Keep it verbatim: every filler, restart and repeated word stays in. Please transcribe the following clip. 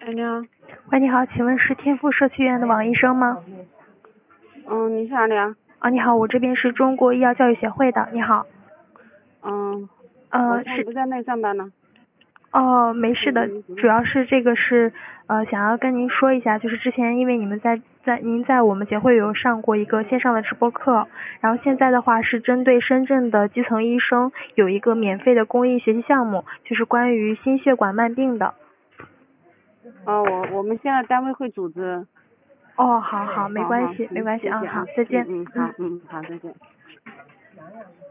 哎，你好。 喂，你好，请问是天赋社区院的王医生吗？ 嗯，你是哪里啊？ 啊，你好，我这边是中国医药教育协会的，你好。 嗯， 呃， 我现在是不在那上班呢。 哦，没事的，主要是这个是呃想要跟您说一下，就是之前因为你们在在您在我们协会有上过一个线上的直播课，然后现在的话是针对深圳的基层医生有一个免费的公益学习项目，就是关于心血管慢病的。 哦，我我们现在单位会组织。 哦，好好，没好好， 关系，没行， 关系啊， 谢谢啊。 好，再见。 嗯嗯，好，嗯好，再见。